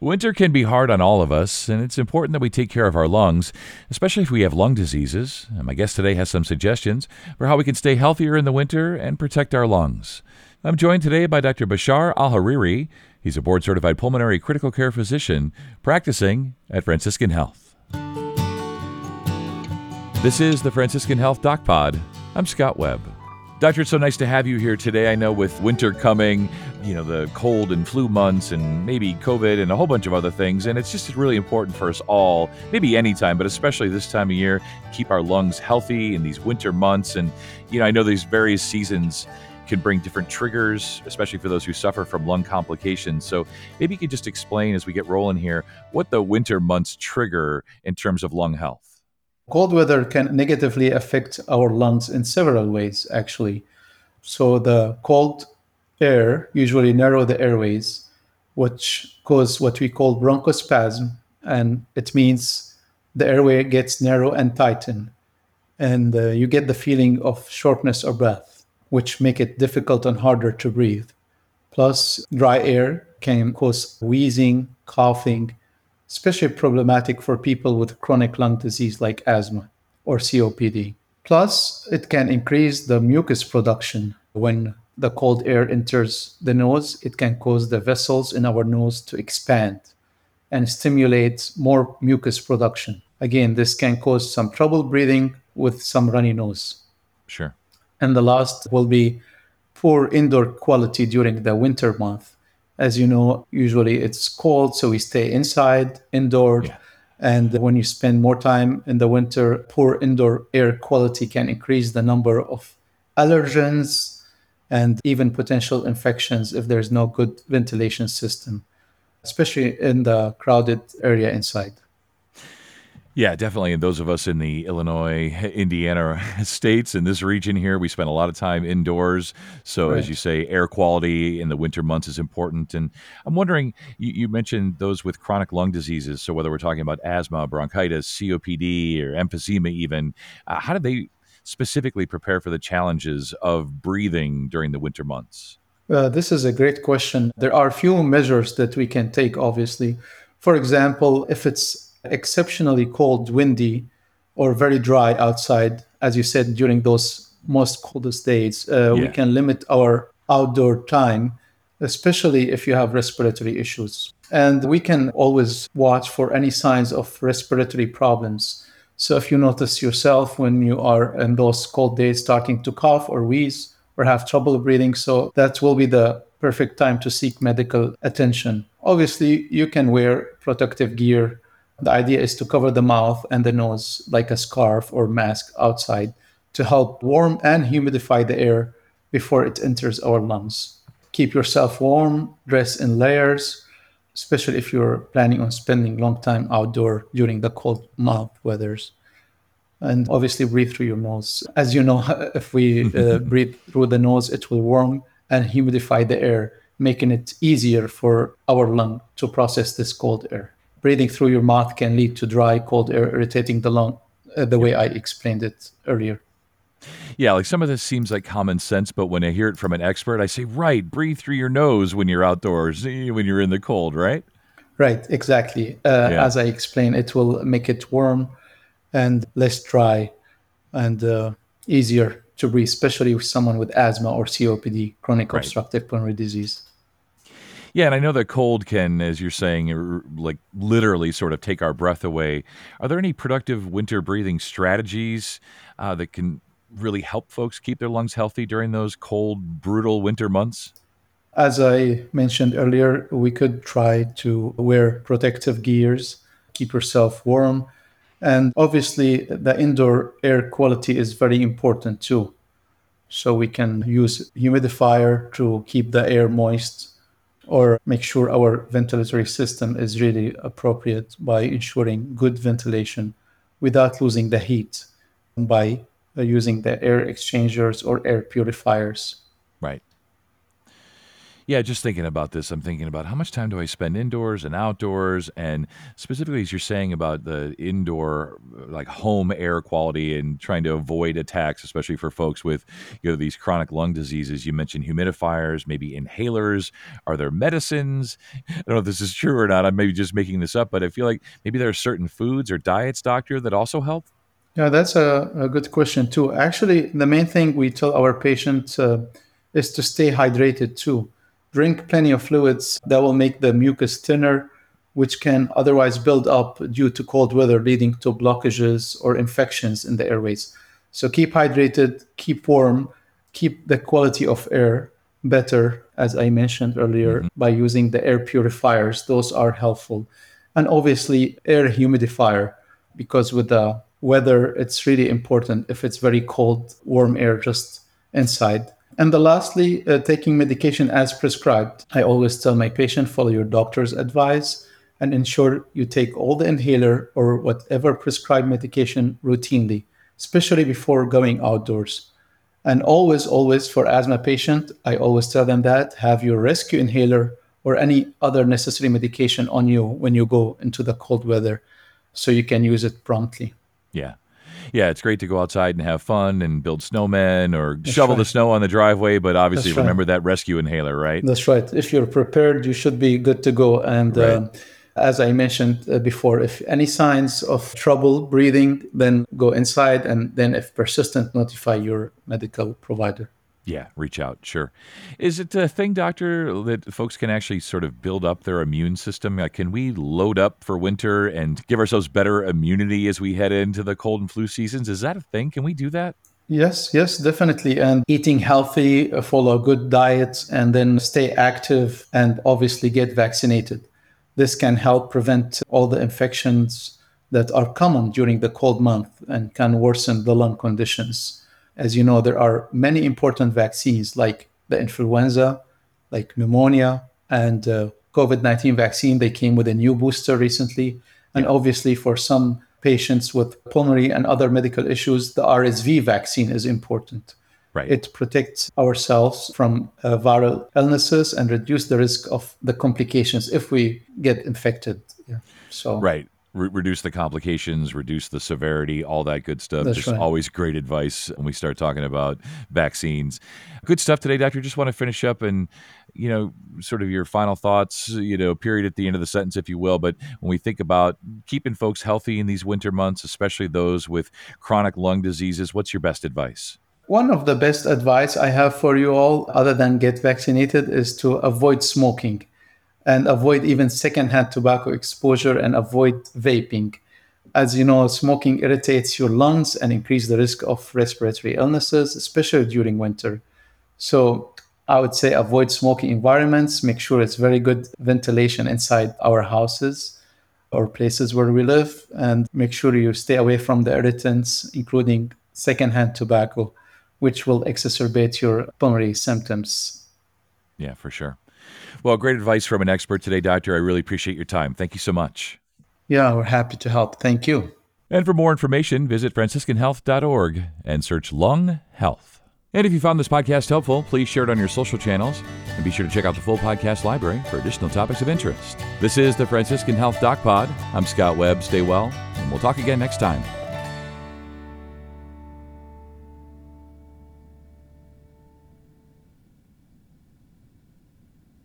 Winter can be hard on all of us, and it's important that we take care of our lungs, especially if we have lung diseases. And my guest today has some suggestions for how we can stay healthier in the winter and protect our lungs. I'm joined today by Dr. Bashar Al-Hariri. He's a board-certified pulmonary critical care physician practicing at Franciscan Health. This is the Franciscan Health Doc Pod. I'm Scott Webb. Doctor, it's so nice to have you here today. I know with winter coming, the cold and flu months and maybe COVID and a whole bunch of other things. And it's just really important for us all, maybe anytime, but especially this time of year, keep our lungs healthy in these winter months. And, I know these various seasons can bring different triggers, especially for those who suffer from lung complications. So maybe you could just explain as we get rolling here, what the winter months trigger in terms of lung health. Cold weather can negatively affect our lungs in several ways, actually. So the cold air usually narrow the airways, which cause what we call bronchospasm. And it means the airway gets narrow and tighten. And you get the feeling of shortness of breath, which make it difficult and harder to breathe. Plus, dry air can cause wheezing, coughing, especially problematic for people with chronic lung disease like asthma or COPD. Plus, it can increase the mucus production. When the cold air enters the nose, it can cause the vessels in our nose to expand and stimulate more mucus production. Again, this can cause some trouble breathing with some runny nose. Sure. And the last will be poor indoor quality during the winter month. As you know, usually it's cold, so we stay inside, indoors. Yeah. And when you spend more time in the winter, poor indoor air quality can increase the number of allergens and even potential infections if there's no good ventilation system, especially in the crowded area inside. Yeah, definitely. And those of us in the Illinois, Indiana states in this region here, we spend a lot of time indoors. So Right. as you say, air quality in the winter months is important. And I'm wondering, you mentioned those with chronic lung diseases. So whether we're talking about asthma, bronchitis, COPD, or emphysema even, how do they specifically prepare for the challenges of breathing during the winter months? This is a great question. There are few measures that we can take, obviously. For example, if it's exceptionally cold, windy, or very dry outside, as you said, during those most coldest days, we Yeah. can limit our outdoor time, especially if you have respiratory issues. And we can always watch for any signs of respiratory problems. So if you notice yourself when you are in those cold days starting to cough or wheeze or have trouble breathing, so that will be the perfect time to seek medical attention. Obviously, you can wear protective gear. The idea is to cover the mouth and the nose like a scarf or mask outside to help warm and humidify the air before it enters our lungs. Keep yourself warm, dress in layers, especially if you're planning on spending long time outdoor during the cold, mild weathers. And obviously breathe through your nose. As you know, if we breathe through the nose, it will warm and humidify the air, making it easier for our lung to process this cold air. Breathing through your mouth can lead to dry, cold air irritating the lung, the way I explained it earlier. Yeah, like some of this seems like common sense, but when I hear it from an expert, I say, right, breathe through your nose when you're outdoors, when you're in the cold, right? Right, exactly. Yeah. As I explained, it will make it warm and less dry and easier to breathe, especially with someone with asthma or COPD, chronic Right. obstructive pulmonary disease. Yeah, and I know that cold can, as you're saying, like literally sort of take our breath away. Are there any productive winter breathing strategies that can really help folks keep their lungs healthy during those cold, brutal winter months? As I mentioned earlier, we could try to wear protective gears, keep yourself warm. And obviously, the indoor air quality is very important too. So we can use humidifier to keep the air moist or make sure our ventilatory system is really appropriate by ensuring good ventilation without losing the heat by using the air exchangers or air purifiers. Right. Yeah, just thinking about this, I'm thinking about how much time do I spend indoors and outdoors, and specifically as you're saying about the indoor, like home air quality and trying to avoid attacks, especially for folks with, these chronic lung diseases. You mentioned humidifiers, maybe inhalers. Are there medicines? I don't know if this is true or not. I'm maybe just making this up, but I feel like maybe there are certain foods or diets, doctor, that also help. Yeah, that's a good question too. Actually, the main thing we tell our patients is to stay hydrated too. Drink plenty of fluids that will make the mucus thinner, which can otherwise build up due to cold weather, leading to blockages or infections in the airways. So keep hydrated, keep warm, keep the quality of air better, as I mentioned earlier, by using the air purifiers. Those are helpful. And obviously, air humidifier, because with the weather, it's really important if it's very cold, warm air just inside. And lastly, taking medication as prescribed. I always tell my patient, follow your doctor's advice and ensure you take all the inhaler or whatever prescribed medication routinely, especially before going outdoors. And always for asthma patient, I always tell them that have your rescue inhaler or any other necessary medication on you when you go into the cold weather so you can use it promptly. Yeah. Yeah, it's great to go outside and have fun and build snowmen or shovel the snow on the driveway, but obviously remember that rescue inhaler, right? That's right. If you're prepared, you should be good to go. And as I mentioned before, if any signs of trouble breathing, then go inside. And then if persistent, notify your medical provider. Yeah, reach out. Sure. Is it a thing, doctor, that folks can actually sort of build up their immune system? Can we load up for winter and give ourselves better immunity as we head into the cold and flu seasons? Is that a thing? Can we do that? Yes, definitely. And eating healthy, follow good diets, and then stay active and obviously get vaccinated. This can help prevent all the infections that are common during the cold month and can worsen the lung conditions. As you know, there are many important vaccines like the influenza, like pneumonia, and COVID-19 vaccine. They came with a new booster recently. And obviously, for some patients with pulmonary and other medical issues, the RSV vaccine is important. Right. It protects ourselves from viral illnesses and reduce the risk of the complications if we get infected. Yeah. So right. Reduce the complications, reduce the severity, all that good stuff. That's Just right. always great advice when we start talking about vaccines. Good stuff today, doctor. Just want to finish up and, sort of your final thoughts, period at the end of the sentence, if you will. But when we think about keeping folks healthy in these winter months, especially those with chronic lung diseases, what's your best advice? One of the best advice I have for you all, other than get vaccinated, is to avoid smoking and avoid even secondhand tobacco exposure and avoid vaping. As you know, smoking irritates your lungs and increases the risk of respiratory illnesses, especially during winter. So I would say avoid smoking environments, make sure it's very good ventilation inside our houses or places where we live, and make sure you stay away from the irritants, including secondhand tobacco, which will exacerbate your pulmonary symptoms. Yeah, for sure. Well, great advice from an expert today, doctor. I really appreciate your time. Thank you so much. Yeah, we're happy to help. Thank you. And for more information, visit franciscanhealth.org and search Lung Health. And if you found this podcast helpful, please share it on your social channels and be sure to check out the full podcast library for additional topics of interest. This is the Franciscan Health Doc Pod. I'm Scott Webb. Stay well, and we'll talk again next time.